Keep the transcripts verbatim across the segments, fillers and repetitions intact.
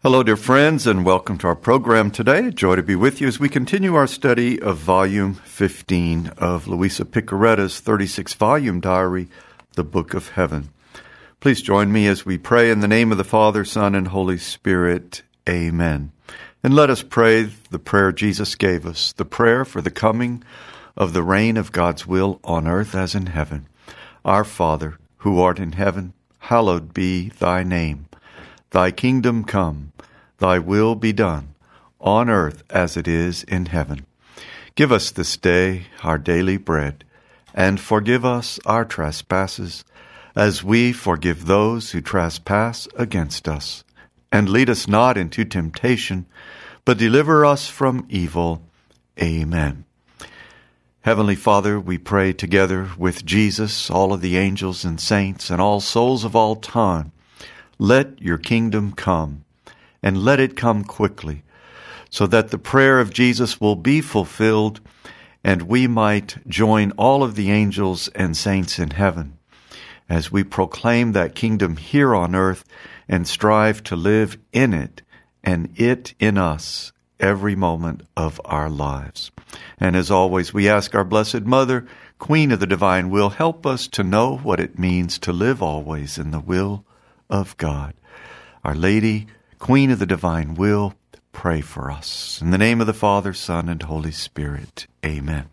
Hello, dear friends, and welcome to our program today. Joy to be with you as we continue our study of Volume fifteen of Louisa Picaretta's thirty-six volume diary, The Book of Heaven. Please join me as we pray in the name of the Father, Son, and Holy Spirit. Amen. And let us pray the prayer Jesus gave us, the prayer for the coming of the reign of God's will on earth as in heaven. Our Father, who art in heaven, hallowed be thy name. Thy kingdom come, thy will be done, on earth as it is in heaven. Give us this day our daily bread, and forgive us our trespasses, as we forgive those who trespass against us. And lead us not into temptation, but deliver us from evil. Amen. Heavenly Father, we pray together with Jesus, all of the angels and saints, and all souls of all time. Let your kingdom come, and let it come quickly, so that the prayer of Jesus will be fulfilled, and we might join all of the angels and saints in heaven as we proclaim that kingdom here on earth and strive to live in it and it in us every moment of our lives. And as always, we ask our Blessed Mother, Queen of the Divine Will, help us to know what it means to live always in the will of God. Our Lady, Queen of the Divine Will, pray for us. In the name of the Father, Son, and Holy Spirit. Amen.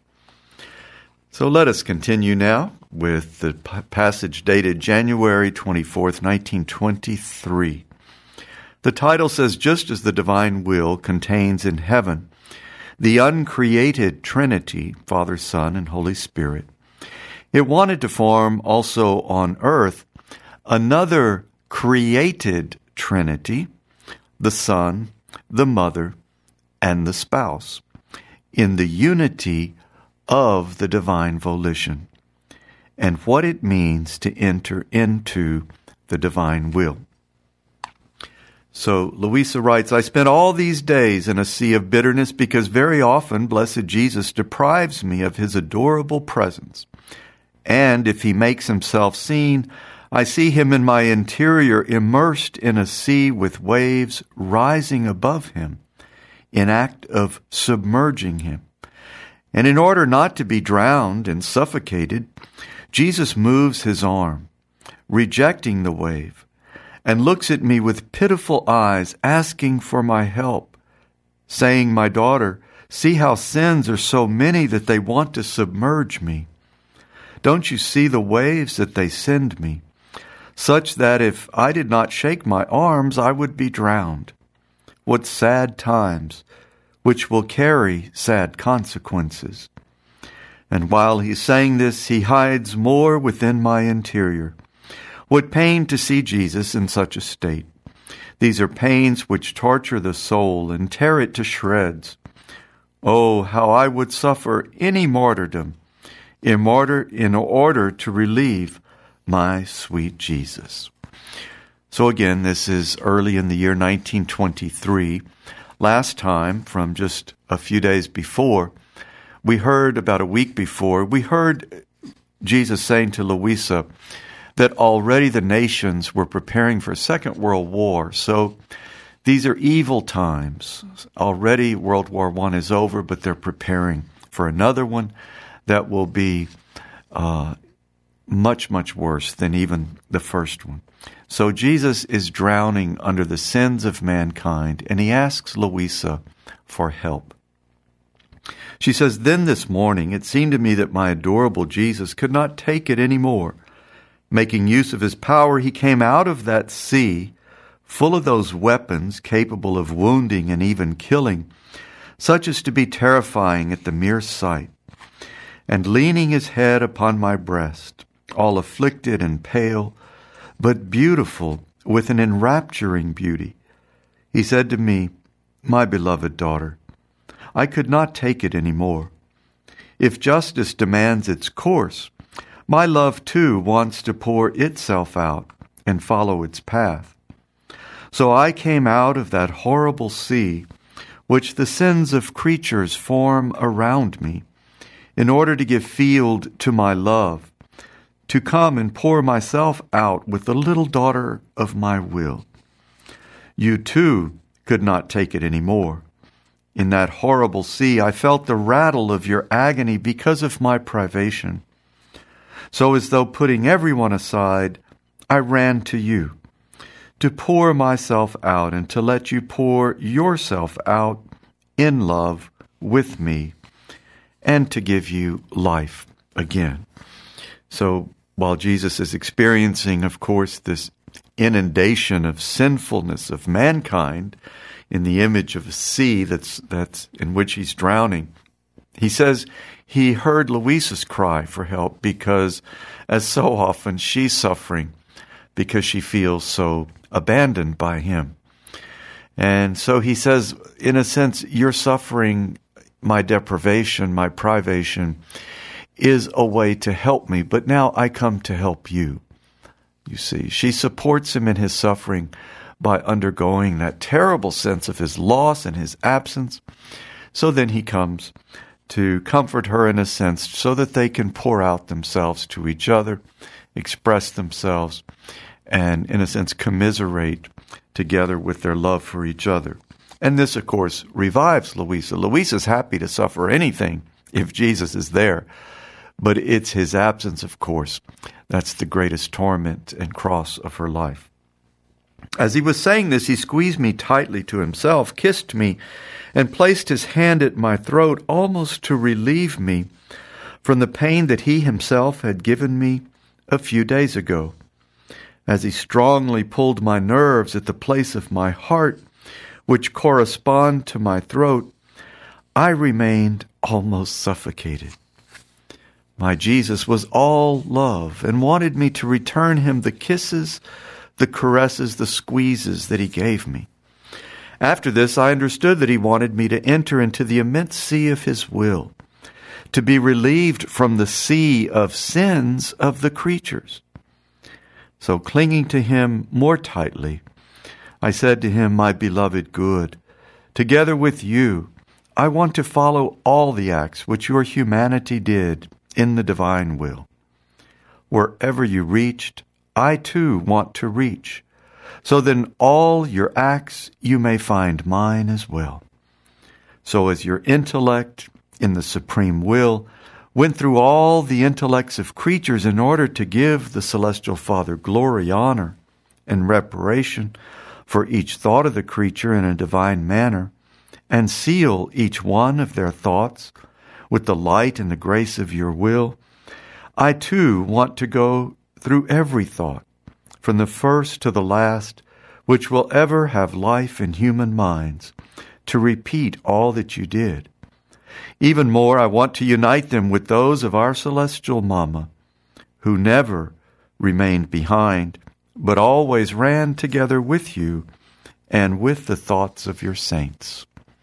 So let us continue now with the passage dated January twenty-fourth, nineteen twenty-three. The title says, just as the divine will contains in heaven the uncreated Trinity, Father, Son, and Holy Spirit, it wanted to form also on earth another created Trinity, the Son, the Mother, and the Spouse, in the unity of the divine volition, and what it means to enter into the divine will. So Louisa writes, I spent all these days in a sea of bitterness because very often blessed Jesus deprives me of his adorable presence. And if he makes himself seen, I see him in my interior immersed in a sea with waves rising above him, in act of submerging him. And in order not to be drowned and suffocated, Jesus moves his arm, rejecting the wave, and looks at me with pitiful eyes, asking for my help, saying, my daughter, see how sins are so many that they want to submerge me. Don't you see the waves that they send me? Such that if I did not shake my arms, I would be drowned. What sad times, which will carry sad consequences. And while he's saying this, he hides more within my interior. What pain to see Jesus in such a state. These are pains which torture the soul and tear it to shreds. Oh, how I would suffer any martyrdom in order, in order to relieve my sweet Jesus. So again, this is early in the year nineteen twenty-three. Last time, from just a few days before, we heard, about a week before, we heard Jesus saying to Louisa that already the nations were preparing for a Second World War. So these are evil times. Already World War One is over, but they're preparing for another one that will be uh much, much worse than even the first one. So Jesus is drowning under the sins of mankind, and he asks Louisa for help. She says, then this morning it seemed to me that my adorable Jesus could not take it any more. Making use of his power, he came out of that sea, full of those weapons capable of wounding and even killing, such as to be terrifying at the mere sight. And leaning his head upon my breast, all afflicted and pale, but beautiful with an enrapturing beauty, he said to me, my beloved daughter, I could not take it any more. If justice demands its course, my love too wants to pour itself out and follow its path. So I came out of that horrible sea, which the sins of creatures form around me, in order to give field to my love, to come and pour myself out with the little daughter of my will. you too could not take it anymore. In that horrible sea, I felt the rattle of your agony because of my privation. So as though putting everyone aside, I ran to you, to pour myself out and to let you pour yourself out in love with me and to give you life again. So while Jesus is experiencing, of course, this inundation of sinfulness of mankind in the image of a sea that's that's in which he's drowning, he says he heard Louisa's cry for help because, as so often, she's suffering because she feels so abandoned by him. And so he says, in a sense, your suffering, my deprivation, my privation, is a way to help me, but now I come to help you. You see, she supports him in his suffering by undergoing that terrible sense of his loss and his absence. So then he comes to comfort her in a sense so that they can pour out themselves to each other, express themselves, and in a sense commiserate together with their love for each other. And this, of course, revives Louisa. Louisa's happy to suffer anything if Jesus is there. But it's his absence, of course, that's the greatest torment and cross of her life. As he was saying this, he squeezed me tightly to himself, kissed me, and placed his hand at my throat almost to relieve me from the pain that he himself had given me a few days ago. As he strongly pulled my nerves at the place of my heart, which correspond to my throat, I remained almost suffocated. My Jesus was all love and wanted me to return him the kisses, the caresses, the squeezes that he gave me. After this, I understood that he wanted me to enter into the immense sea of his will, to be relieved from the sea of sins of the creatures. So clinging to him more tightly, I said to him, my beloved good, together with you, I want to follow all the acts which your humanity did in the divine will. Wherever you reached, I too want to reach, so that in all your acts you may find mine as well. So as your intellect in the supreme will went through all the intellects of creatures in order to give the celestial Father glory, honor, and reparation for each thought of the creature in a divine manner, and seal each one of their thoughts with the light and the grace of your will, I too want to go through every thought, from the first to the last, which will ever have life in human minds, to repeat all that you did. Even more, I want to unite them with those of our celestial Mama, who never remained behind, but always ran together with you and with the thoughts of your saints.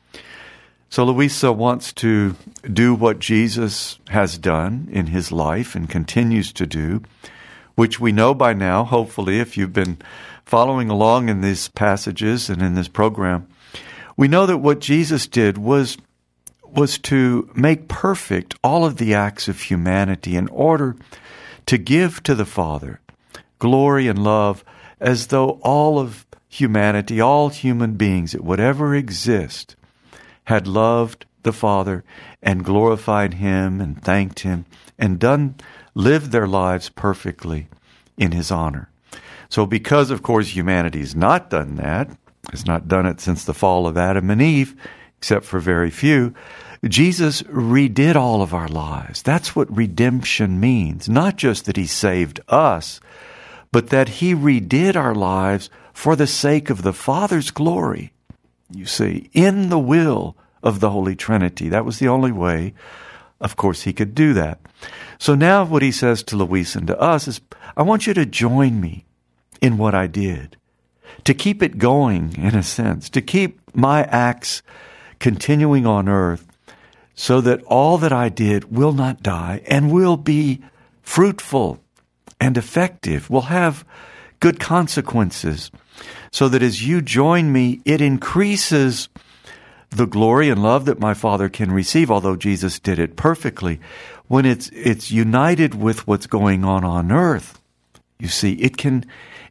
So Louisa wants to do what Jesus has done in his life and continues to do, which we know by now, hopefully, if you've been following along in these passages and in this program. We know that what Jesus did was, was to make perfect all of the acts of humanity in order to give to the Father glory and love as though all of humanity, all human beings that would ever exist, had loved the Father and glorified him and thanked him and done lived their lives perfectly in his honor. So because, of course, humanity has not done that, has not done it since the fall of Adam and Eve, except for very few, Jesus redid all of our lives. That's what redemption means. Not just that he saved us, but that he redid our lives for the sake of the Father's glory. You see, in the will of the Holy Trinity. That was the only way, of course, he could do that. So now what he says to Louisa and to us is, I want you to join me in what I did, to keep it going, in a sense, to keep my acts continuing on earth so that all that I did will not die and will be fruitful and effective, will have good consequences, so that as you join me, it increases the glory and love that my Father can receive, although Jesus did it perfectly. When it's it's united with what's going on on earth, you see, it can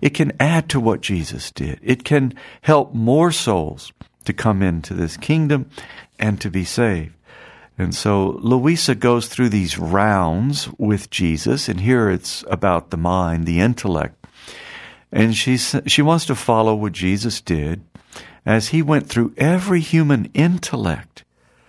it can add to what Jesus did. It can help more souls to come into this kingdom and to be saved. And so Louisa goes through these rounds with Jesus, and here it's about the mind, the intellect. And she's, she wants to follow what Jesus did as he went through every human intellect,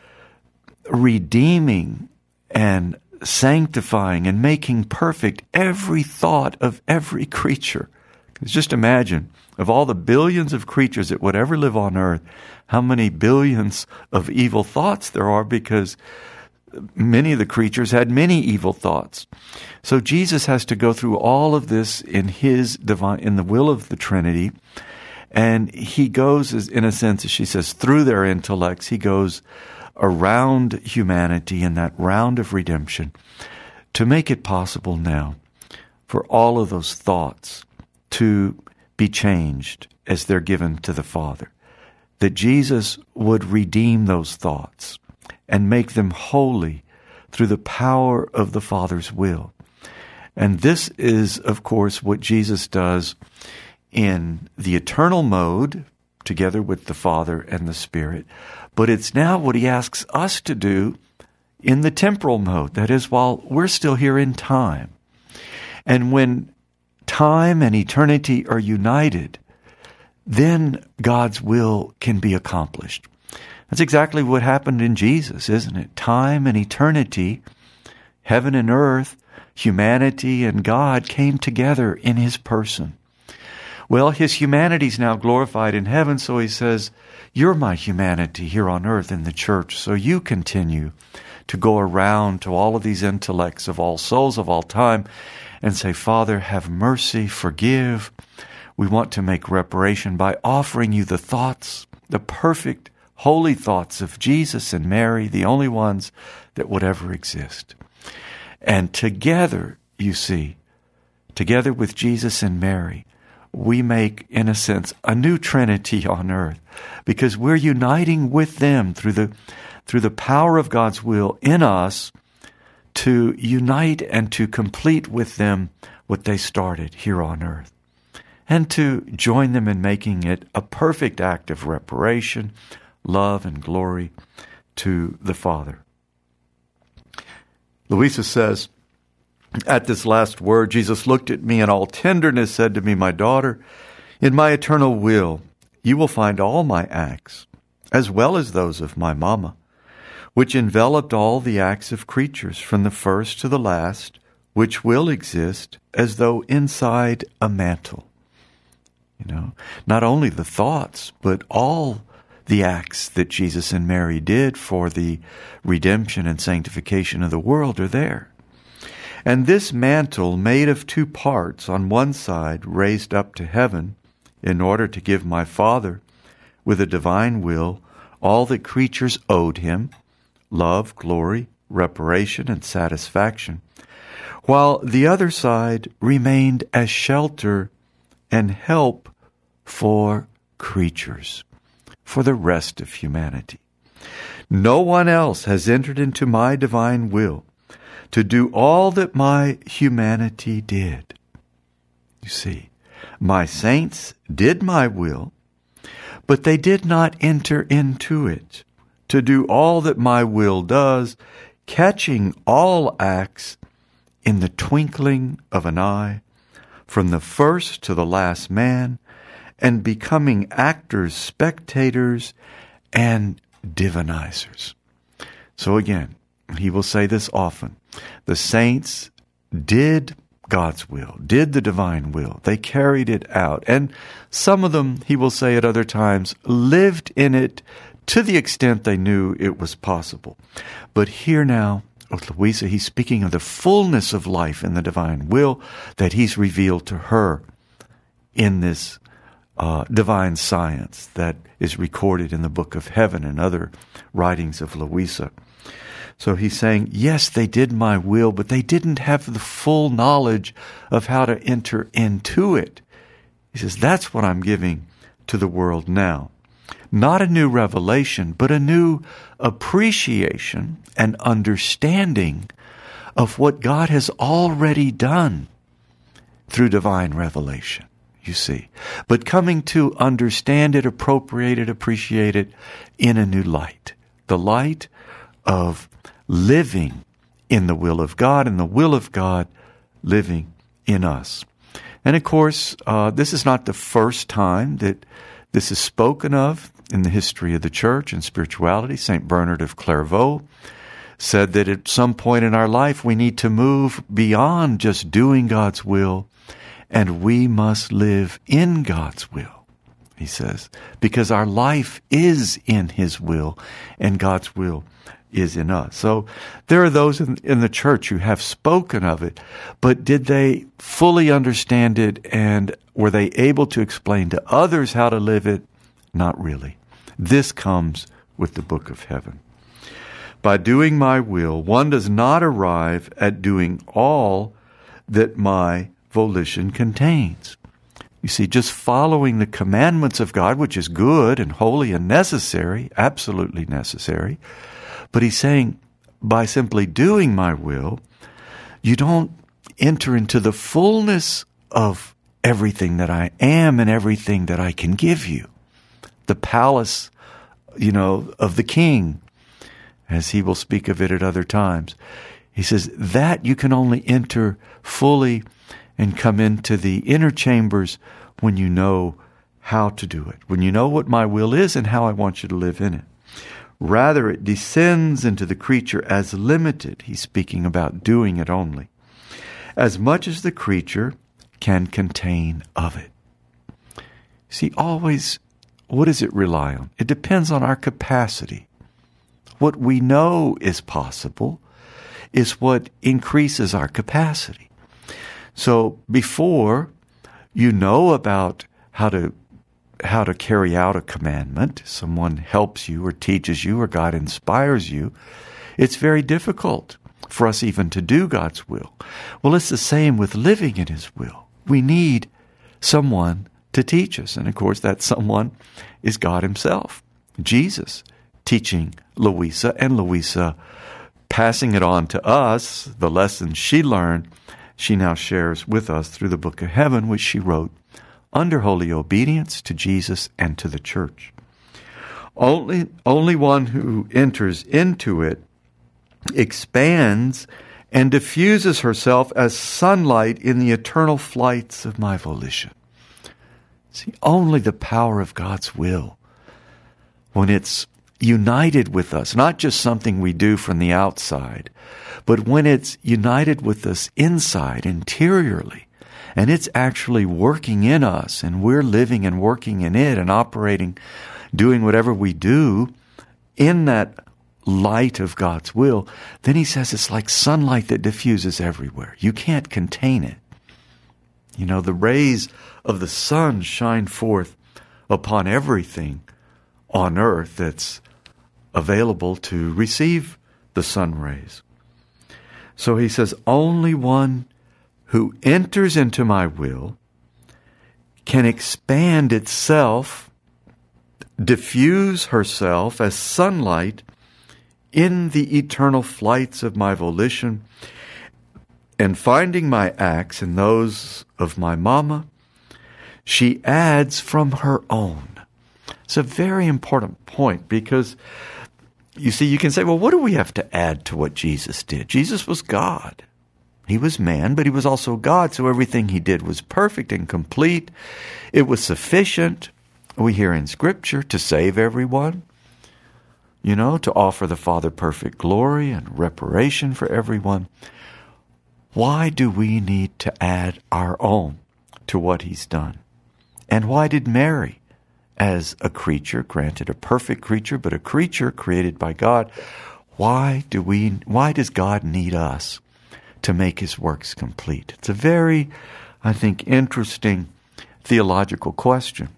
redeeming and sanctifying and making perfect every thought of every creature. Just imagine, of all the billions of creatures that would ever live on earth, how many billions of evil thoughts there are, because many of the creatures had many evil thoughts. So Jesus has to go through all of this in his divine, in the will of the Trinity. And he goes, in a sense, as she says, through their intellects, he goes around humanity in that round of redemption to make it possible now for all of those thoughts to be changed as they're given to the Father. That Jesus would redeem those thoughts and make them holy through the power of the Father's will. And this is, of course, what Jesus does in the eternal mode, together with the Father and the Spirit. But it's now what he asks us to do in the temporal mode, that is, while we're still here in time. And when time and eternity are united, then God's will can be accomplished. That's exactly what happened in Jesus, isn't it? Time and eternity, heaven and earth, humanity and God came together in his person. Well, his humanity is now glorified in heaven, so he says, you're my humanity here on earth in the church, so you continue to go around to all of these intellects of all souls of all time and say, Father, have mercy, forgive. We want to make reparation by offering you the thoughts, the perfect, holy thoughts of Jesus and Mary, the only ones that would ever exist. And together, you see, together with Jesus and Mary, we make, in a sense, a new Trinity on earth, because we're uniting with them through the, through the power of God's will in us to unite and to complete with them what they started here on earth, and to join them in making it a perfect act of reparation, love, and glory to the Father. Louisa says, at this last word, Jesus looked at me in all tenderness, said to me, my daughter, in my eternal will, you will find all my acts, as well as those of my mama, which enveloped all the acts of creatures from the first to the last, which will exist as though inside a mantle. You know, not only the thoughts, but all the acts that Jesus and Mary did for the redemption and sanctification of the world are there. And this mantle, made of two parts, on one side raised up to heaven, in order to give my Father, with a divine will, all that creatures owed him, love, glory, reparation, and satisfaction, while the other side remained as shelter and help for creatures, for the rest of humanity. No one else has entered into my divine will to do all that my humanity did. You see, my saints did my will, but they did not enter into it to do all that my will does, catching all acts in the twinkling of an eye, from the first to the last man, and becoming actors, spectators, and divinizers. So again, he will say this often, the saints did God's will, did the divine will. They carried it out. And some of them, he will say at other times, lived in it to the extent they knew it was possible. But here now, with Louisa, he's speaking of the fullness of life in the divine will that he's revealed to her in this uh, divine science that is recorded in the Book of Heaven and other writings of Louisa. So he's saying, yes, they did my will, but they didn't have the full knowledge of how to enter into it. He says, that's what I'm giving to the world now. Not a new revelation, but a new appreciation and understanding of what God has already done through divine revelation. you see, but coming to understand it, appropriate it, appreciate it in a new light. The light of living in the will of God and the will of God living in us. And of course, uh, this is not the first time that this is spoken of in the history of the church and spirituality. Saint Bernard of Clairvaux said that at some point in our life we need to move beyond just doing God's will, and we must live in God's will, he says, because our life is in His will and God's will is in us. So there are those in, in the church who have spoken of it, but did they fully understand it, and were they able to explain to others how to live it? Not really. This comes with the Book of Heaven. By doing my will, one does not arrive at doing all that my volition contains. You see, just following the commandments of God, which is good and holy and necessary, absolutely necessary, but he's saying, by simply doing my will, you don't enter into the fullness of everything that I am and everything that I can give you. The palace, you know, of the king, as he will speak of it at other times. He says that you can only enter fully and come into the inner chambers when you know how to do it, when you know what my will is and how I want you to live in it. Rather, it descends into the creature as limited. He's speaking about doing it only, as much as the creature can contain of it. See, always, what does it rely on? It depends on our capacity. What we know is possible is what increases our capacity. So before you know about how to how to carry out a commandment, someone helps you or teaches you or God inspires you, it's very difficult for us even to do God's will. Well, it's the same with living in His will. We need someone to teach us. And of course, that someone is God Himself, Jesus, teaching Louisa, and Louisa passing it on to us, the lessons she learned, she now shares with us through the Book of Heaven, which she wrote under holy obedience to Jesus and to the church. Only, only one who enters into it expands and diffuses herself as sunlight in the eternal flights of my volition. See, only the power of God's will, when it's united with us, not just something we do from the outside, but when it's united with us inside, interiorly, and it's actually working in us, and we're living and working in it and operating, doing whatever we do in that light of God's will, then he says it's like sunlight that diffuses everywhere. You can't contain it. You know, the rays of the sun shine forth upon everything on earth that's available to receive the sun rays. So he says, only one who enters into my will can expand itself, diffuse herself as sunlight in the eternal flights of my volition, and finding my acts in those of my mama, she adds from her own. It's a very important point, because you see, you can say, well, what do we have to add to what Jesus did? Jesus was God. He was man, but he was also God, so everything he did was perfect and complete. It was sufficient, we hear in Scripture, to save everyone, you know, to offer the Father perfect glory and reparation for everyone. Why do we need to add our own to what he's done? And why did Mary, as a creature, granted a perfect creature, but a creature created by God, why do we? Why does God need us to make his works complete? It's a very, I think, interesting theological question.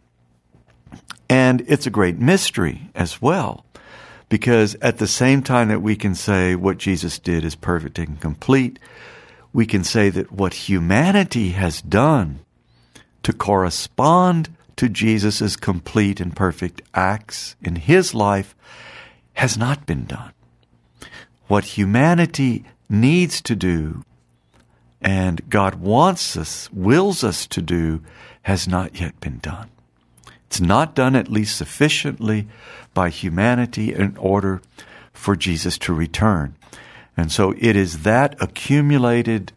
And it's a great mystery as well, because at the same time that we can say what Jesus did is perfect and complete, we can say that what humanity has done to correspond to Jesus' complete and perfect acts in his life has not been done. What humanity needs to do, and God wants us, wills us to do, has not yet been done. It's not done at least sufficiently by humanity in order for Jesus to return. And so it is that accumulated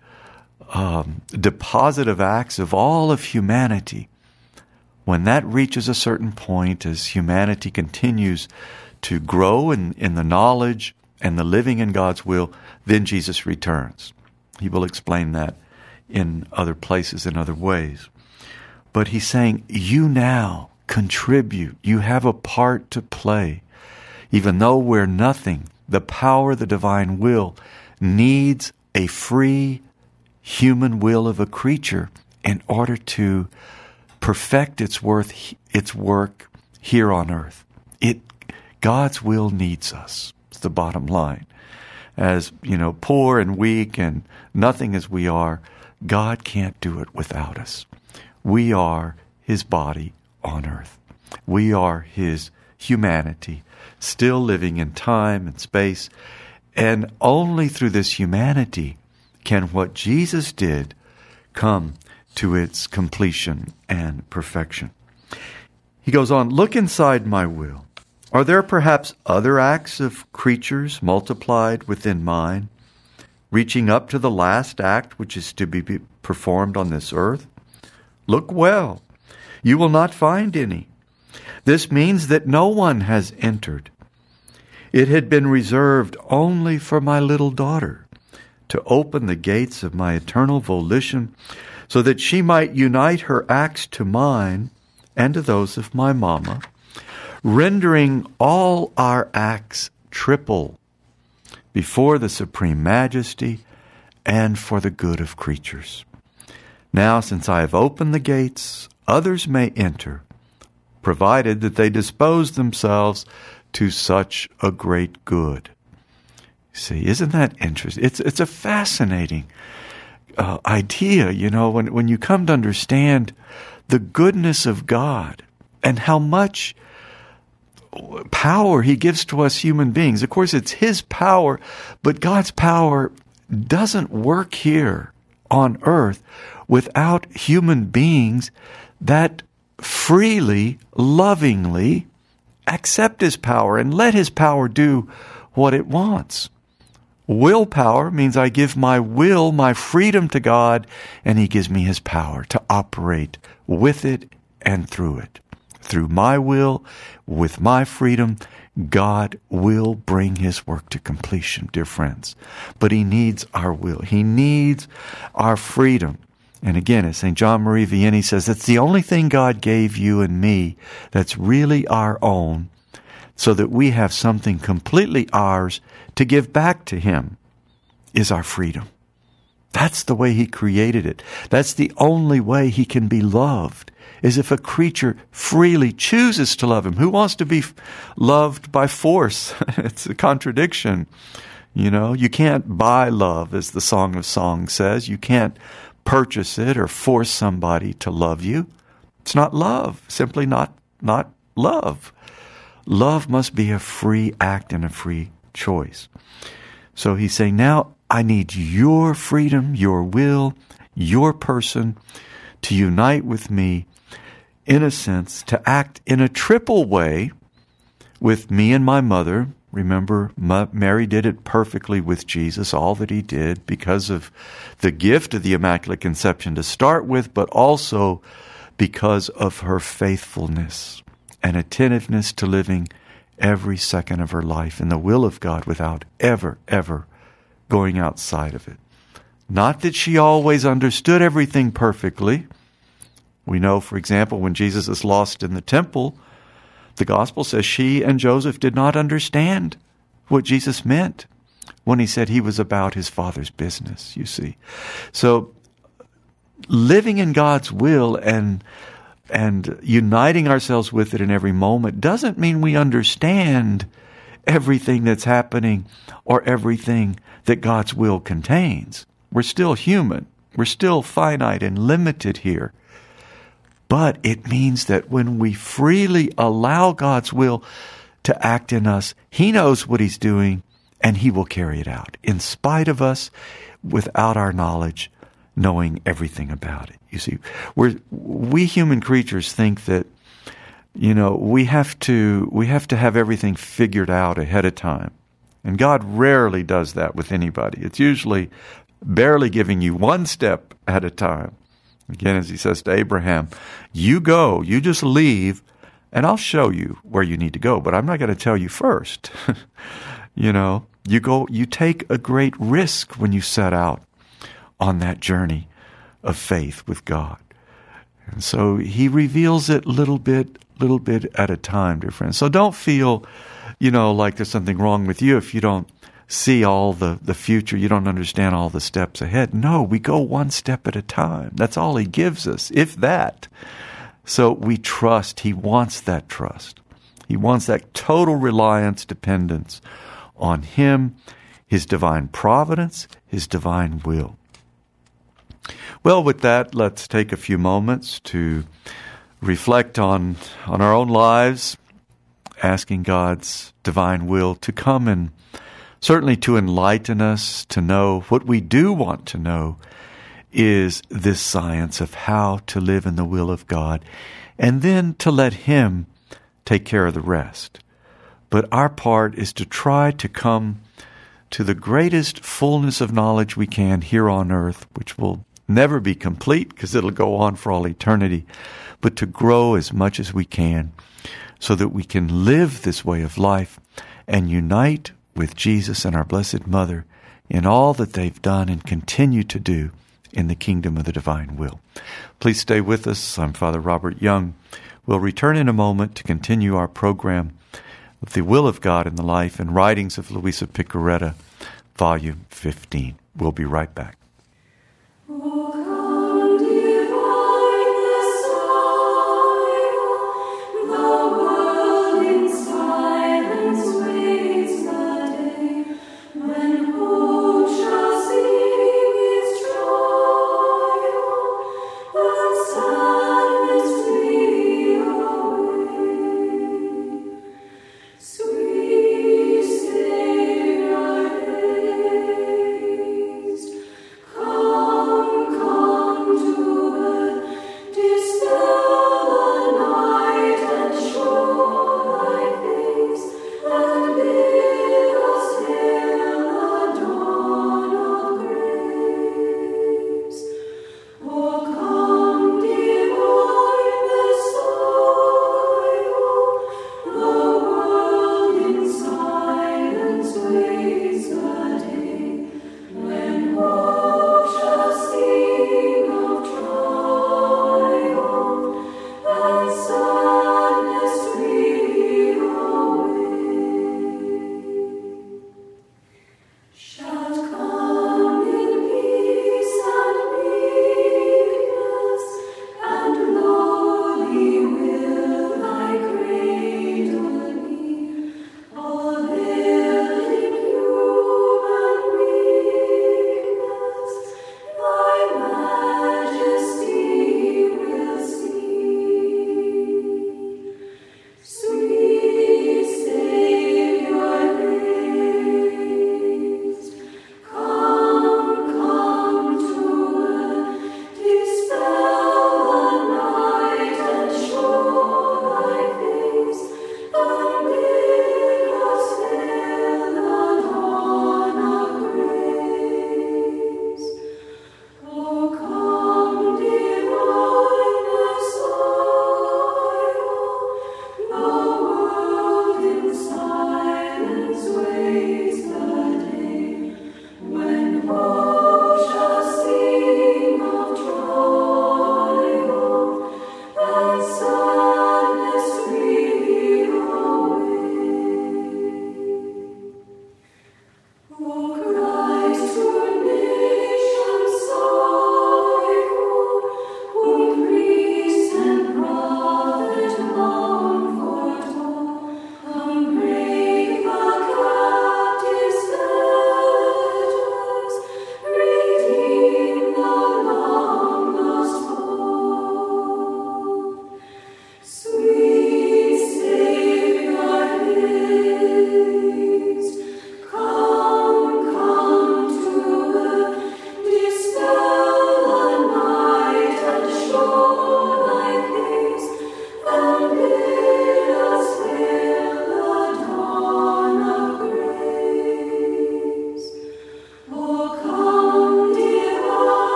um, deposit of acts of all of humanity. When that reaches a certain point, as humanity continues to grow in, in the knowledge and the living in God's will, then Jesus returns. He will explain that in other places, in other ways. But he's saying, you now contribute. You have a part to play. Even though we're nothing, the power of the divine will needs a free human will of a creature in order to perfect its worth, its work here on earth. It, God's will needs us. It's the bottom line. As, you know, poor and weak and nothing as we are, God can't do it without us. We are his body on earth. We are his humanity, still living in time and space. And only through this humanity can what Jesus did come to its completion and perfection. He goes on, look inside my will. Are there perhaps other acts of creatures multiplied within mine, reaching up to the last act which is to be performed on this earth? Look well. You will not find any. This means that no one has entered. It had been reserved only for my little daughter to open the gates of my eternal volition so that she might unite her acts to mine and to those of my mama, rendering all our acts triple before the supreme majesty and for the good of creatures. Now, since I have opened the gates, others may enter, provided that they dispose themselves to such a great good. See, isn't that interesting? It's it's a fascinating uh, idea, you know, when, when you come to understand the goodness of God and how much power he gives to us human beings. Of course, it's his power, but God's power doesn't work here on earth without human beings that freely, lovingly accept his power and let his power do what it wants. Willpower means I give my will, my freedom to God, and he gives me his power to operate with it and through it. Through my will, with my freedom, God will bring his work to completion, dear friends. But he needs our will. He needs our freedom. And again, as Saint John Marie Vianney says, it's the only thing God gave you and me that's really our own, so that we have something completely ours to give back to him, is our freedom. That's the way he created it. That's the only way he can be loved, is if a creature freely chooses to love him. Who wants to be loved by force? It's a contradiction. You know, you can't buy love, as the Song of Songs says. You can't purchase it or force somebody to love you. It's not love, simply not, not love. Love must be a free act and a free choice. So he's saying, now I need your freedom, your will, your person to unite with me, in a sense, to act in a triple way with me and my mother. Remember, Mary did it perfectly with Jesus, all that he did, because of the gift of the Immaculate Conception to start with, but also because of her faithfulness and attentiveness to living every second of her life in the will of God without ever, ever going outside of it. Not that she always understood everything perfectly. We know, for example, when Jesus is lost in the temple, the gospel says she and Joseph did not understand what Jesus meant when he said he was about his Father's business, you see. So living in God's will and and uniting ourselves with it in every moment doesn't mean we understand everything that's happening or everything that God's will contains. We're still human. We're still finite and limited here. But it means that when we freely allow God's will to act in us, he knows what he's doing and he will carry it out. In spite of us, without our knowledge, knowing everything about it. You see, we're, we human creatures think that, you know, we have to we have to have everything figured out ahead of time. And God rarely does that with anybody. It's usually barely giving you one step at a time. Again, as he says to Abraham, you go, you just leave, and I'll show you where you need to go, but I'm not going to tell you first. You know, you go, you take a great risk when you set out on that journey of faith with God. And so he reveals it little bit, little bit at a time, dear friends. So don't feel, you know, like there's something wrong with you if you don't see all the, the future, you don't understand all the steps ahead. No, we go one step at a time. That's all he gives us, if that. So we trust. He wants that trust. He wants that total reliance, dependence on him, his divine providence, his divine will. Well, with that, let's take a few moments to reflect on, on our own lives, asking God's divine will to come and certainly to enlighten us, to know what we do want to know is this science of how to live in the will of God, and then to let him take care of the rest. But our part is to try to come to the greatest fullness of knowledge we can here on earth, which will never be complete because it'll go on for all eternity, but to grow as much as we can so that we can live this way of life and unite with Jesus and our Blessed Mother in all that they've done and continue to do in the kingdom of the divine will. Please stay with us. I'm Father Robert Young. We'll return in a moment to continue our program with the will of God in the life and writings of Luisa Piccarreta, Volume fifteen. We'll be right back.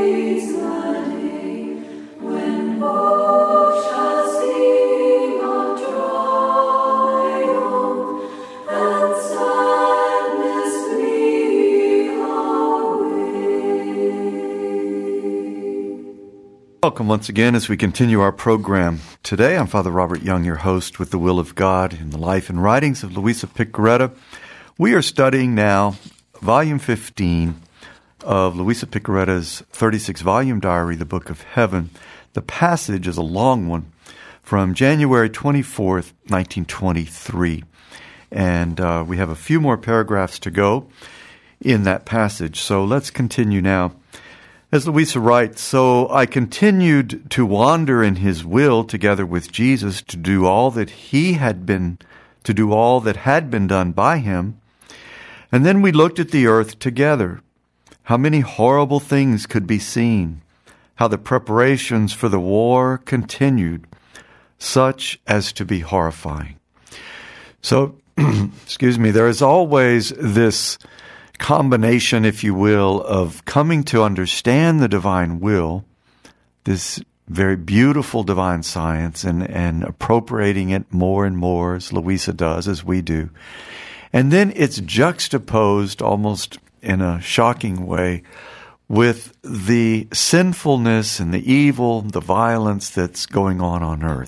Welcome once again as we continue our program. Today, I'm Father Robert Young, your host with the Will of God in the life and writings of Luisa Piccarreta. We are studying now Volume fifteen of Luisa Piccarreta's thirty-six volume diary, The Book of Heaven. The passage is a long one from January twenty-fourth, nineteen twenty-three. And uh, we have a few more paragraphs to go in that passage. So let's continue now. As Luisa writes, so I continued to wander in his will together with Jesus to do all that he had been, to do all that had been done by him. And then we looked at the earth together. How many horrible things could be seen. How the preparations for the war continued, such as to be horrifying. So, excuse me, there is always this combination, if you will, of coming to understand the divine will, this very beautiful divine science, and, and appropriating it more and more, as Luisa does, as we do. And then it's juxtaposed almost in a shocking way with the sinfulness and the evil, the violence that's going on on earth.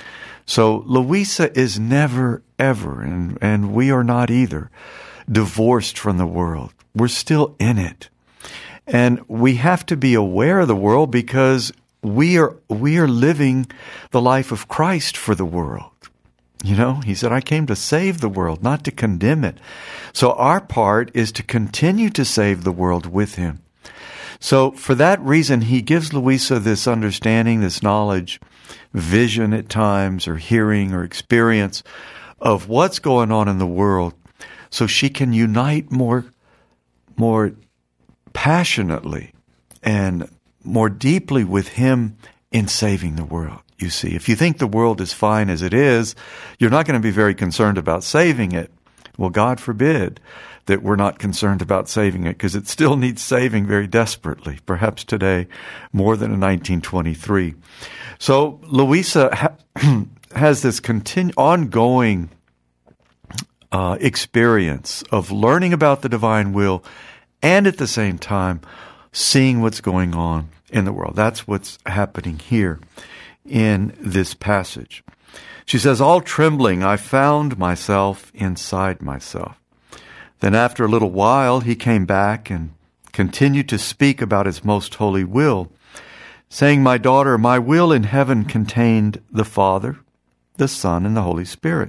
So Luisa is never, ever, and, and we are not either, divorced from the world. We're still in it. And we have to be aware of the world because we are we are living the life of Christ for the world. You know, he said, I came to save the world, not to condemn it. So our part is to continue to save the world with him. So for that reason, he gives Luisa this understanding, this knowledge, vision at times, or hearing or experience of what's going on in the world, so she can unite more, more passionately and more deeply with him in saving the world. You see, if you think the world is fine as it is, you're not going to be very concerned about saving it. Well, God forbid that we're not concerned about saving it, because it still needs saving very desperately, perhaps today more than in nineteen twenty-three. So Luisa ha- has this continu- ongoing Uh, experience of learning about the divine will and at the same time seeing what's going on in the world. That's what's happening here in this passage. She says, all trembling, I found myself inside myself. Then after a little while, he came back and continued to speak about his most holy will, saying, my daughter, my will in heaven contained the Father, the Son, and the Holy Spirit.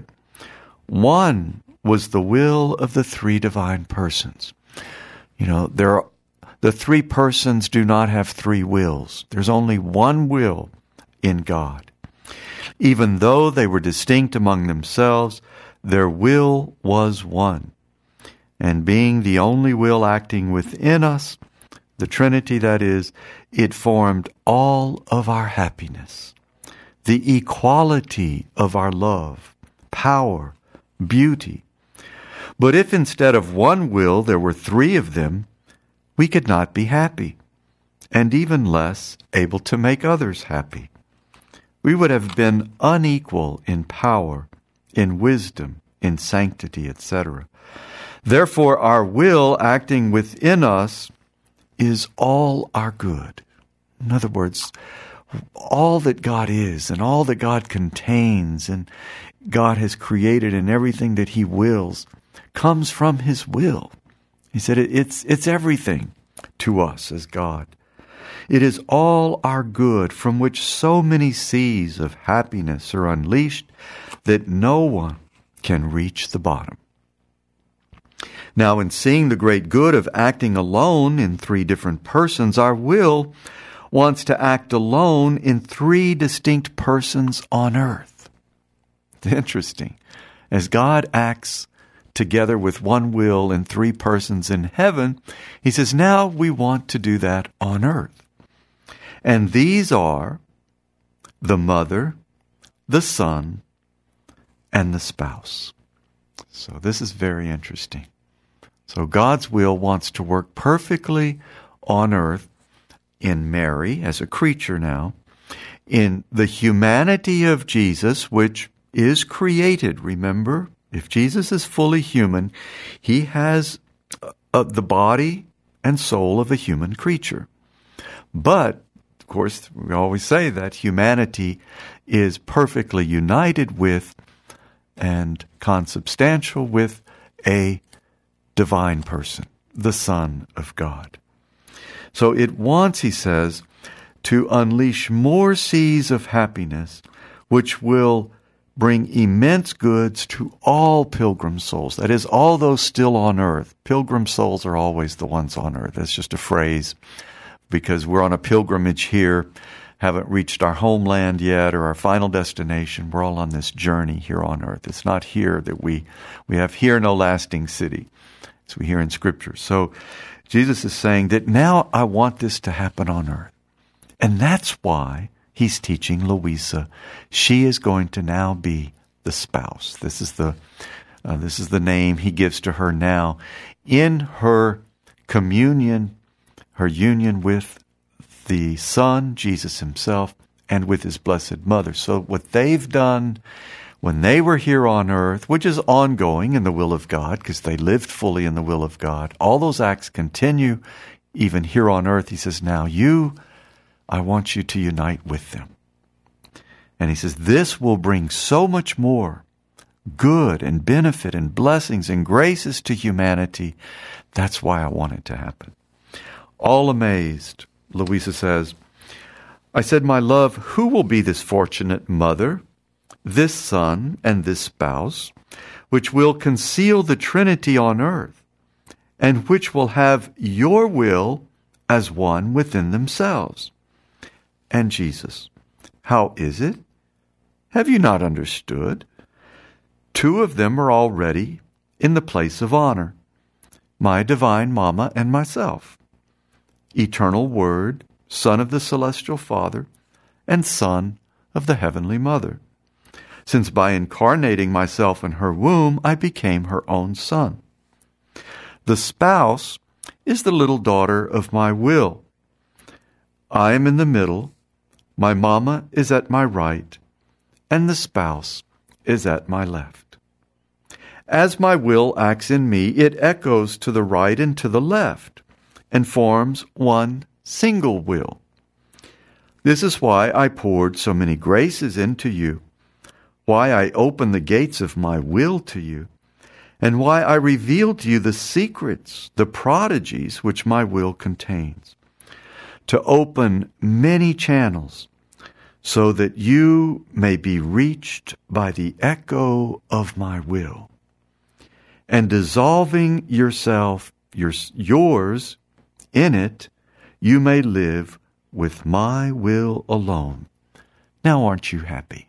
One was the will of the three divine persons. You know, there are, the three persons do not have three wills. There's only one will in God. Even though they were distinct among themselves, their will was one. And being the only will acting within us, the Trinity that is, it formed all of our happiness, the equality of our love, power, beauty. But if instead of one will there were three of them, we could not be happy, and even less able to make others happy. We would have been unequal in power, in wisdom, in sanctity, et cetera. Therefore, our will acting within us is all our good. In other words, all that God is and all that God contains and God has created and everything that he wills comes from his will. He said it, it's it's everything to us as God. It is all our good from which so many seas of happiness are unleashed that no one can reach the bottom. Now, in seeing the great good of acting alone in three different persons, our will wants to act alone in three distinct persons on earth. It's interesting. As God acts together with one will in three persons in heaven, he says, now we want to do that on earth. And these are the mother, the son, and the spouse. So this is very interesting. So God's will wants to work perfectly on earth in Mary as a creature now, in the humanity of Jesus, which is created, remember? If Jesus is fully human, he has uh, the body and soul of a human creature. But, of course, we always say that humanity is perfectly united with and consubstantial with a divine person, the Son of God. So it wants, he says, to unleash more seas of happiness, which will bring immense goods to all pilgrim souls. That is, all those still on earth. Pilgrim souls are always the ones on earth. That's just a phrase because we're on a pilgrimage here, haven't reached our homeland yet or our final destination. We're all on this journey here on earth. It's not here that we, we have here no lasting city, as we hear in Scripture. So Jesus is saying that now I want this to happen on earth. And that's why he's teaching Louisa. She is going to now be the spouse. This is the uh, this is the name he gives to her now in her communion, her union with the Son, Jesus himself, and with his blessed mother. So what they've done when they were here on earth, which is ongoing in the will of God, because they lived fully in the will of God, all those acts continue even here on earth. He says, now you, I want you to unite with them. And he says, this will bring so much more good and benefit and blessings and graces to humanity. That's why I want it to happen. All amazed, Louisa says, I said, my love, who will be this fortunate mother, this son, and this spouse, which will conceal the Trinity on earth, and which will have your will as one within themselves? And Jesus, how is it? Have you not understood? Two of them are already in the place of honor, my divine Mama and myself, eternal Word, Son of the Celestial Father, and Son of the Heavenly Mother, since by incarnating myself in her womb, I became her own son. The spouse is the little daughter of my will. I am in the middle, my Mama is at my right, and the spouse is at my left. As my will acts in me, it echoes to the right and to the left, and forms one single will. This is why I poured so many graces into you, why I opened the gates of my will to you, and why I revealed to you the secrets, the prodigies which my will contains, to open many channels, so that you may be reached by the echo of my will, and dissolving yourself, your, yours, in it, you may live with my will alone. Now aren't you happy?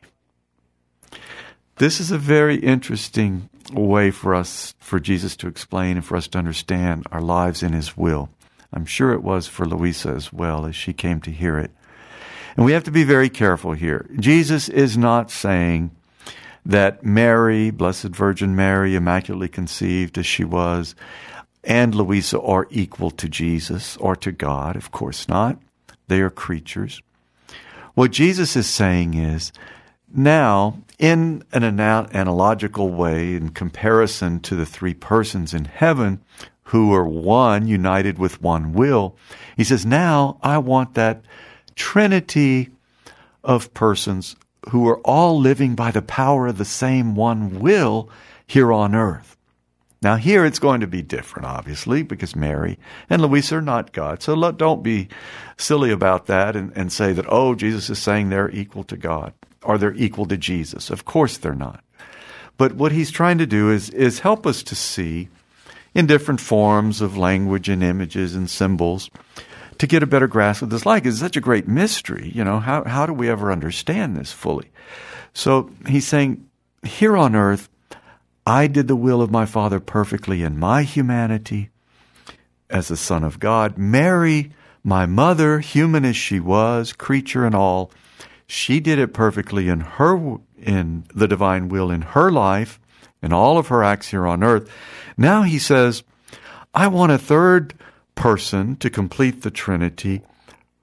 This is a very interesting way for us, for Jesus to explain and for us to understand our lives in his will. I'm sure it was for Louisa as well as she came to hear it. And we have to be very careful here. Jesus is not saying that Mary, Blessed Virgin Mary, immaculately conceived as she was, and Louisa are equal to Jesus or to God. Of course not. They are creatures. What Jesus is saying is, now, in an ana- analogical way, in comparison to the three persons in heaven who are one, united with one will, he says, now I want that Trinity of persons who are all living by the power of the same one will here on earth. Now here it's going to be different, obviously, because Mary and Louisa are not God. So don't be silly about that and, and say that, oh, Jesus is saying they're equal to God or they're equal to Jesus. Of course they're not. But what he's trying to do is, is help us to see in different forms of language and images and symbols to get a better grasp of this life. It's such a great mystery. You know, how, how do we ever understand this fully? So he's saying, here on earth, I did the will of my Father perfectly in my humanity as the Son of God. Mary, my mother, human as she was, creature and all, she did it perfectly in her, in the divine will in her life, in all of her acts here on earth. Now he says, I want a third person to complete the Trinity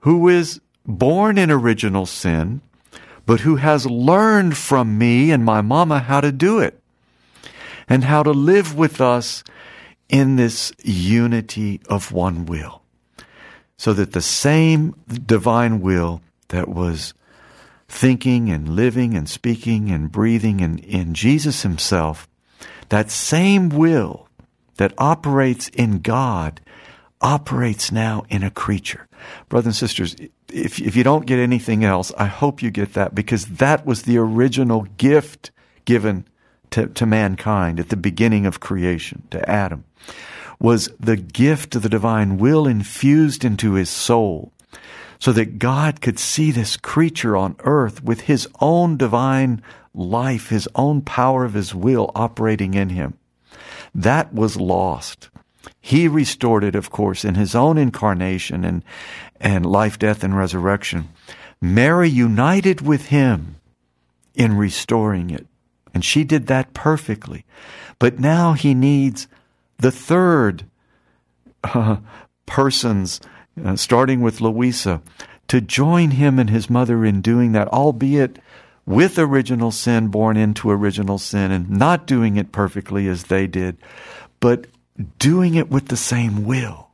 who is born in original sin, but who has learned from me and my mama how to do it and how to live with us in this unity of one will. So that the same divine will that was thinking and living and speaking and breathing in, in Jesus himself, that same will that operates in God operates now in a creature. Brothers and sisters, if, if you don't get anything else, I hope you get that, because that was the original gift given to, to mankind at the beginning of creation, to Adam, was the gift of the divine will infused into his soul, so that God could see this creature on earth with his own divine life, his own power of his will operating in him. That was lost. He restored it, of course, in his own incarnation and, and life, death, and resurrection. Mary united with him in restoring it, and she did that perfectly. But now he needs the third uh, persons, uh, starting with Louisa, to join him and his mother in doing that, albeit with original sin, born into original sin, and not doing it perfectly as they did, but doing it with the same will.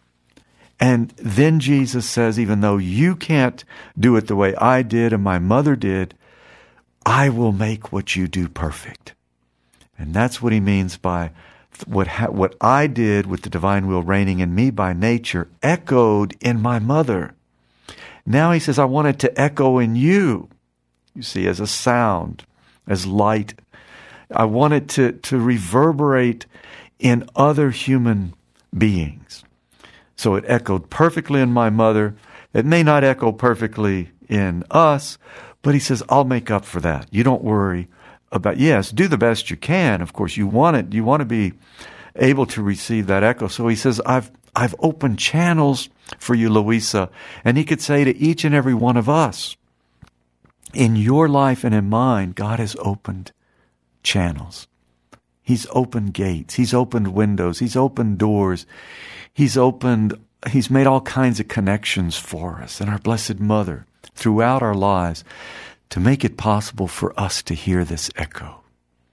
And then Jesus says, even though you can't do it the way I did and my mother did, I will make what you do perfect. And that's what he means by what ha- what I did with the divine will reigning in me by nature echoed in my mother. Now he says, I want it to echo in you. You see, as a sound, as light. I want it to, to reverberate in other human beings. So it echoed perfectly in my mother. It may not echo perfectly in us, but he says, I'll make up for that. You don't worry about, yes, do the best you can. Of course, you want it. You want to be able to receive that echo. So he says, I've, I've opened channels for you, Louisa. And he could say to each and every one of us, in your life and in mine, God has opened channels. He's opened gates. He's opened windows. He's opened doors. He's opened, he's made all kinds of connections for us and our Blessed Mother throughout our lives to make it possible for us to hear this echo.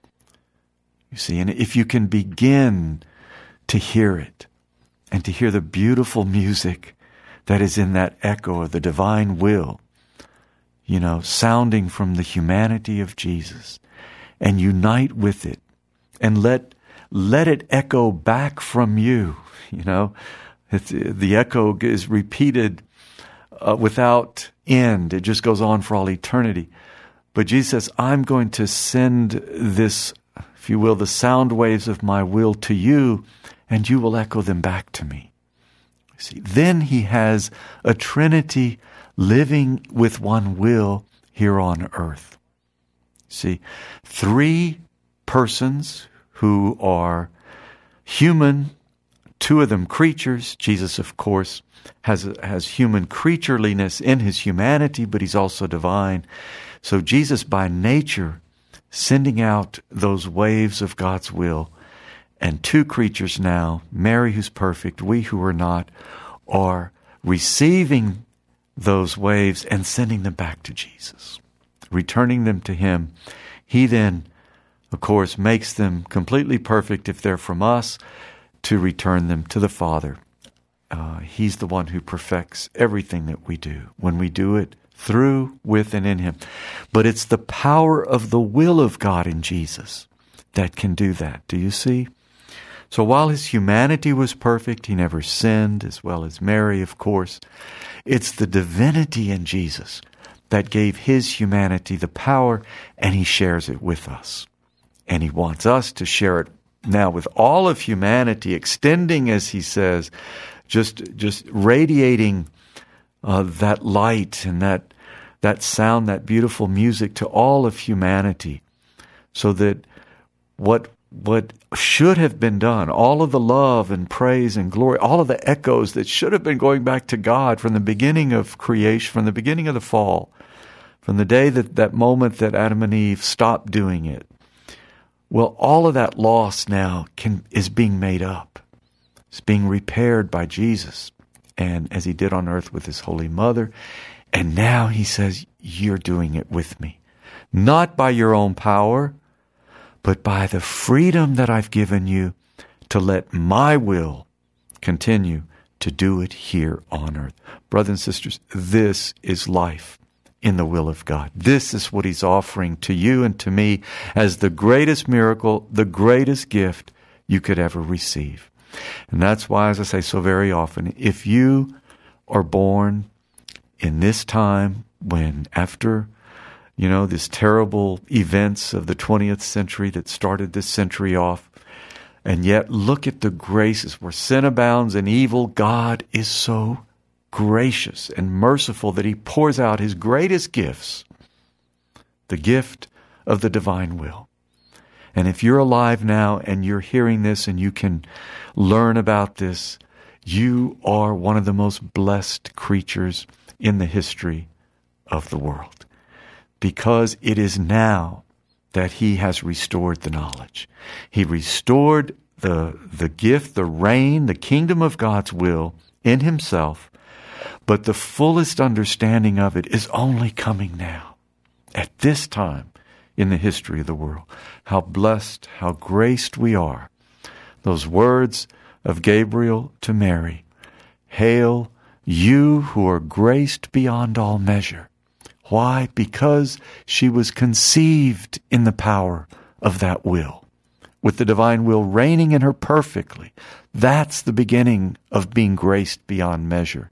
You see, and if you can begin to hear it and to hear the beautiful music that is in that echo of the divine will, you know, sounding from the humanity of Jesus, and unite with it, and let let it echo back from you. You know, it's, the echo is repeated uh, without end. It just goes on for all eternity. But Jesus says, I'm going to send this, if you will, the sound waves of my will to you, and you will echo them back to me. See, then he has a Trinity living with one will here on earth. See, three persons who are human, two of them creatures. Jesus, of course, has, has human creatureliness in his humanity, but he's also divine. So Jesus, by nature, sending out those waves of God's will, and two creatures now, Mary who's perfect, we who are not, are receiving those waves and sending them back to Jesus, returning them to him. He then, of course, makes them completely perfect if they're from us, to return them to the Father. Uh, he's the one who perfects everything that we do when we do it through, with, and in him. But it's the power of the will of God in Jesus that can do that. Do you see? So while his humanity was perfect, he never sinned, as well as Mary, of course. It's the divinity in Jesus that gave his humanity the power, and he shares it with us. And he wants us to share it now with all of humanity, extending, as he says, just just radiating uh, that light and that that sound, that beautiful music to all of humanity, so that what what should have been done, all of the love and praise and glory, all of the echoes that should have been going back to God from the beginning of creation, from the beginning of the fall, from the day that that moment that Adam and Eve stopped doing it. Well, all of that loss now can is being made up. It's being repaired by Jesus. and as he did on earth with his Holy Mother. And now he says, you're doing it with me. Not by your own power, but by the freedom that I've given you to let my will continue to do it here on earth. Brothers and sisters, this is life in the will of God. This is what he's offering to you and to me as the greatest miracle, the greatest gift you could ever receive. And that's why, as I say so very often, if you are born in this time when after, you know, these terrible events of the twentieth century that started this century off, and yet look at the graces where sin abounds and evil, God is so gracious and merciful that he pours out his greatest gifts, the gift of the divine will. And if you're alive now and you're hearing this and you can learn about this, you are one of the most blessed creatures in the history of the world, because it is now that he has restored the knowledge. He restored the, the gift, the reign, the kingdom of God's will in himself, but the fullest understanding of it is only coming now, at this time in the history of the world. How blessed, how graced we are. Those words of Gabriel to Mary, "Hail, you who are graced beyond all measure." Why? Because she was conceived in the power of that will, with the divine will reigning in her perfectly. That's the beginning of being graced beyond measure.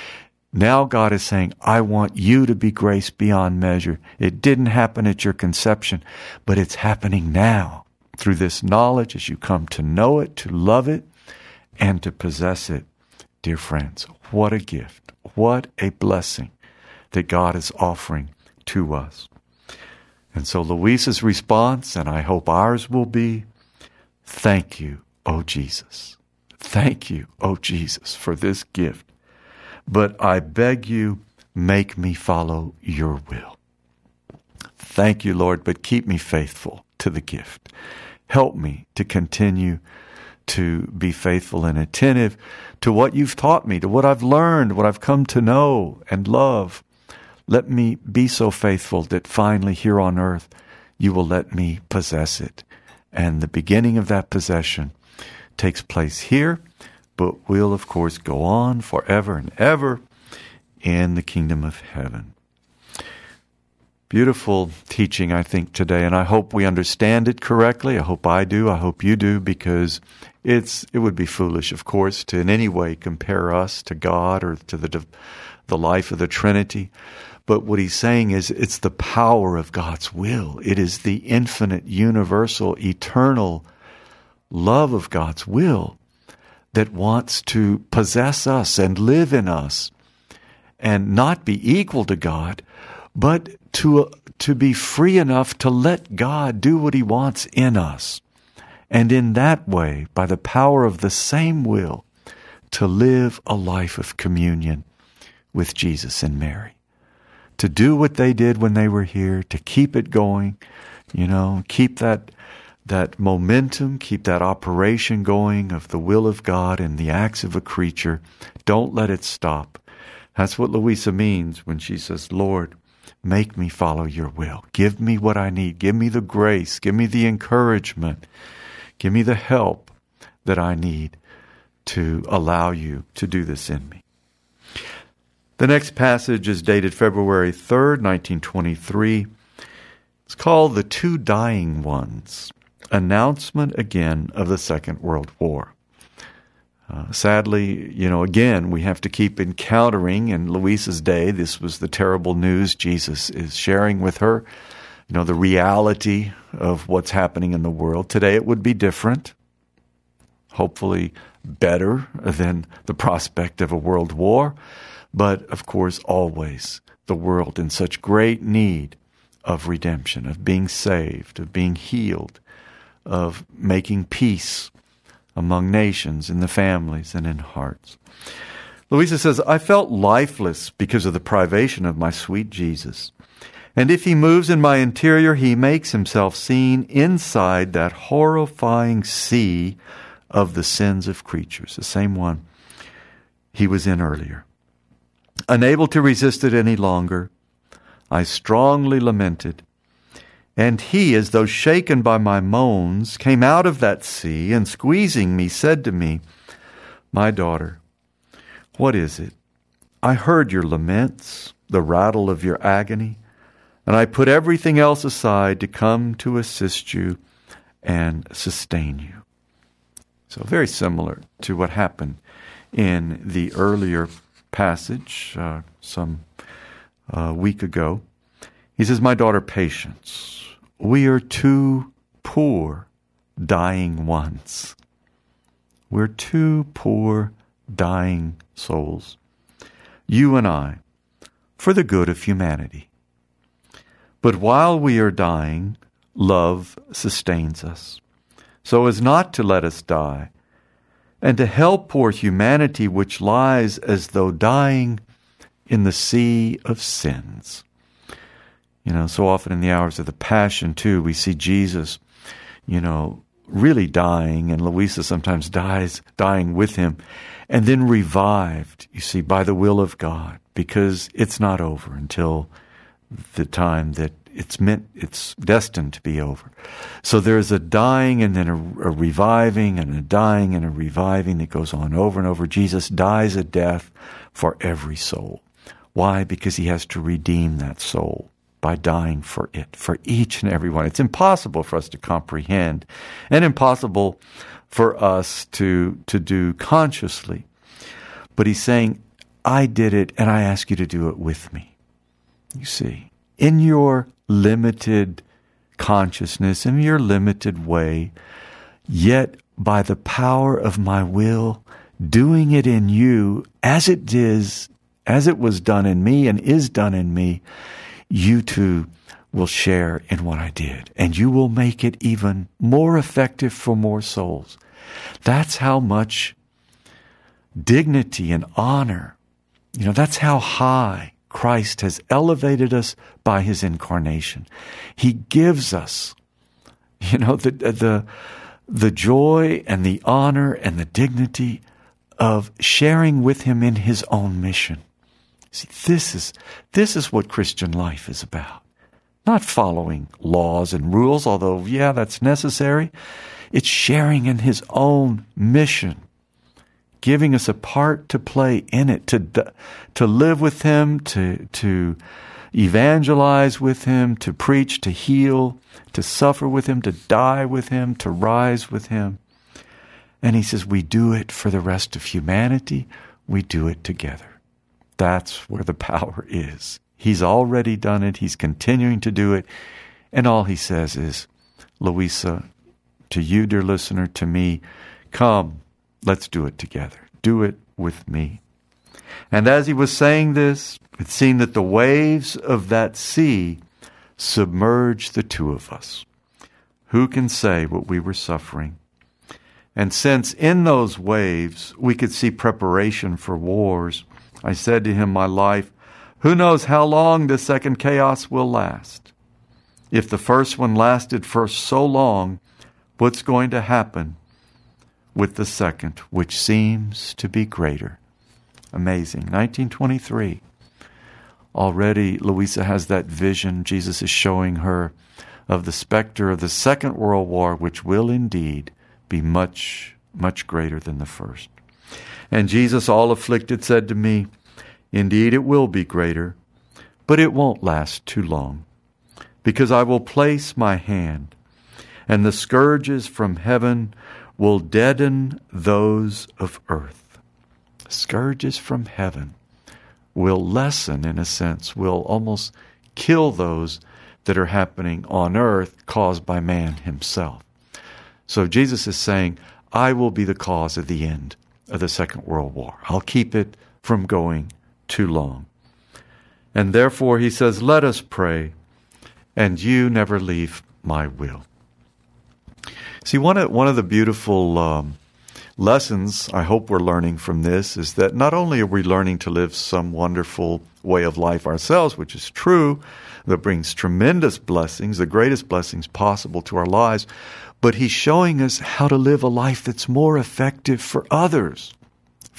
Now God is saying, I want you to be graced beyond measure. It didn't happen at your conception, but it's happening now through this knowledge as you come to know it, to love it, and to possess it. Dear friends, what a gift, what a blessing that God is offering to us. And so Luisa's response, and I hope ours will be, thank you, O Jesus. Thank you, O Jesus, for this gift. But I beg you, make me follow your will. Thank you, Lord, but keep me faithful to the gift. Help me to continue to be faithful and attentive to what you've taught me, to what I've learned, what I've come to know and love. Let me be so faithful that finally here on earth you will let me possess it. And the beginning of that possession takes place here, but will, of course, go on forever and ever in the kingdom of heaven. Beautiful teaching, I think, today, and I hope we understand it correctly. I hope I do. I hope you do, because it's it would be foolish, of course, to in any way compare us to God or to the the life of the Trinity. But what he's saying is it's the power of God's will. It is the infinite, universal, eternal love of God's will that wants to possess us and live in us and not be equal to God, but to, to be free enough to let God do what he wants in us. And in that way, by the power of the same will, to live a life of communion with Jesus and Mary. To do what they did when they were here, to keep it going, you know, keep that that momentum, keep that operation going of the will of God and the acts of a creature. Don't let it stop. That's what Luisa means when she says, Lord, make me follow your will. Give me what I need. Give me the grace. Give me the encouragement. Give me the help that I need to allow you to do this in me. The next passage is dated February third, nineteen twenty-three. It's called The Two Dying Ones, Announcement Again of the Second World War. Uh, sadly, you know, again, we have to keep encountering, in Luisa's day, this was the terrible news Jesus is sharing with her, you know, the reality of what's happening in the world. Today it would be different, hopefully better than the prospect of a world war. But, of course, always the world in such great need of redemption, of being saved, of being healed, of making peace among nations, in the families, and in hearts. Luisa says, I felt lifeless because of the privation of my sweet Jesus. And if he moves in my interior, he makes himself seen inside that horrifying sea of the sins of creatures, the same one he was in earlier. Unable to resist it any longer, I strongly lamented. And he, as though shaken by my moans, came out of that sea and, squeezing me, said to me, "My daughter, what is it? I heard your laments, the rattle of your agony, and I put everything else aside to come to assist you and sustain you." So very similar to what happened in the earlier passage uh, some uh, week ago. He says, "My daughter, patience. We are two poor, dying ones." We're two poor, dying souls. You and I, for the good of humanity. But while we are dying, love sustains us, so as not to let us die, and to help poor humanity which lies as though dying in the sea of sins. You know, so often in the hours of the Passion, too, we see Jesus, you know, really dying, and Louisa sometimes dies, dying with him, and then revived, you see, by the will of God, because it's not over until the time that it's meant, it's destined to be over. So there's a dying and then a, a reviving and a dying and a reviving that goes on over and over. Jesus dies a death for every soul. Why? Because he has to redeem that soul by dying for it, for each and every one. It's impossible for us to comprehend and impossible for us to, to do consciously. But he's saying, I did it and I ask you to do it with me. You see, in your limited consciousness, in your limited way, yet by the power of my will, doing it in you as it is, as it was done in me and is done in me, you too will share in what I did, and you will make it even more effective for more souls. That's how much dignity and honor, you know, that's how high Christ has elevated us by his incarnation. He gives us, you know, the the the joy and the honor and the dignity of sharing with him in his own mission. See, this is this is what Christian life is about. Not following laws and rules, although, yeah, that's necessary. It's sharing in his own mission, giving us a part to play in it, to to live with him, to to evangelize with him, to preach, to heal, to suffer with him, to die with him, to rise with him. And he says, we do it for the rest of humanity. We do it together. That's where the power is. He's already done it. He's continuing to do it. And all he says is, Louisa, to you, dear listener, to me, come, let's do it together. Do it with me. And as he was saying this, it seemed that the waves of that sea submerged the two of us. Who can say what we were suffering? And since in those waves we could see preparation for wars, I said to him, my life, who knows how long the second chaos will last? If the first one lasted for so long, what's going to happen with the second, which seems to be greater? Amazing. nineteen twenty-three. Already Louisa has that vision Jesus is showing her of the specter of the Second World War, which will indeed be much, much greater than the first. And Jesus, all afflicted, said to me, indeed it will be greater, but it won't last too long, because I will place my hand, and the scourges from heaven will deaden those of earth. Scourges from heaven will lessen, in a sense, will almost kill those that are happening on earth caused by man himself. So Jesus is saying, I will be the cause of the end of the Second World War. I'll keep it from going too long. And therefore, he says, let us pray, and you never leave my will. See, one of, one of the beautiful um, lessons I hope we're learning from this is that not only are we learning to live some wonderful way of life ourselves, which is true, that brings tremendous blessings, the greatest blessings possible to our lives, but he's showing us how to live a life that's more effective for others,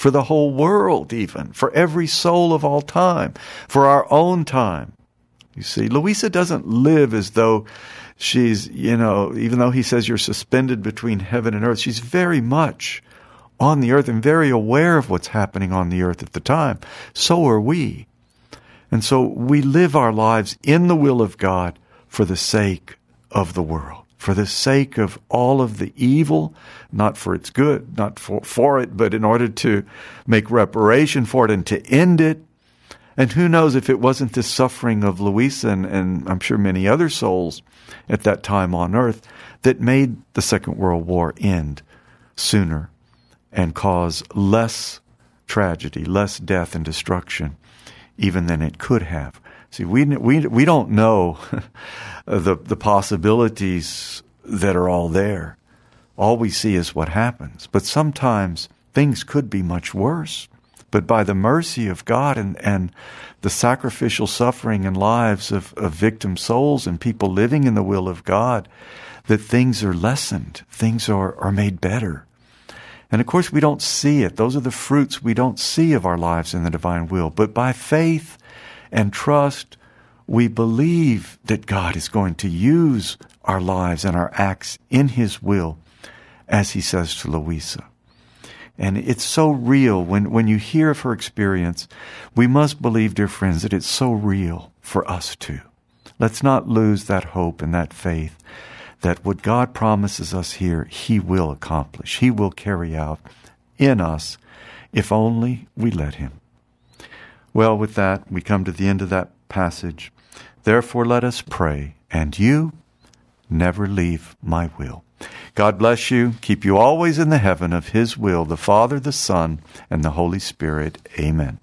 for the whole world even, for every soul of all time, for our own time. You see, Louisa doesn't live as though she's, you know, even though he says you're suspended between heaven and earth, she's very much on the earth and very aware of what's happening on the earth at the time. So are we. And so we live our lives in the will of God for the sake of the world, for the sake of all of the evil, not for its good, not for, for it, but in order to make reparation for it and to end it. And who knows if it wasn't the suffering of Louisa and, and I'm sure many other souls at that time on earth that made the Second World War end sooner and cause less tragedy, less death and destruction even than it could have. See, we we we don't know the the possibilities that are all there. All we see is what happens. But sometimes things could be much worse. But by the mercy of God and, and the sacrificial suffering and lives of, of victim souls and people living in the will of God, that things are lessened, things are, are made better. And of course we don't see it. Those are the fruits we don't see of our lives in the divine will. But by faith and trust, we believe that God is going to use our lives and our acts in His will, as He says to Louisa. And it's so real. When, when you hear of her experience, we must believe, dear friends, that it's so real for us too. Let's not lose that hope and that faith that what God promises us here, He will accomplish. He will carry out in us if only we let Him. Well, with that, we come to the end of that passage. Therefore, let us pray, and you never leave my will. God bless you, keep you always in the heaven of His will, the Father, the Son, and the Holy Spirit. Amen.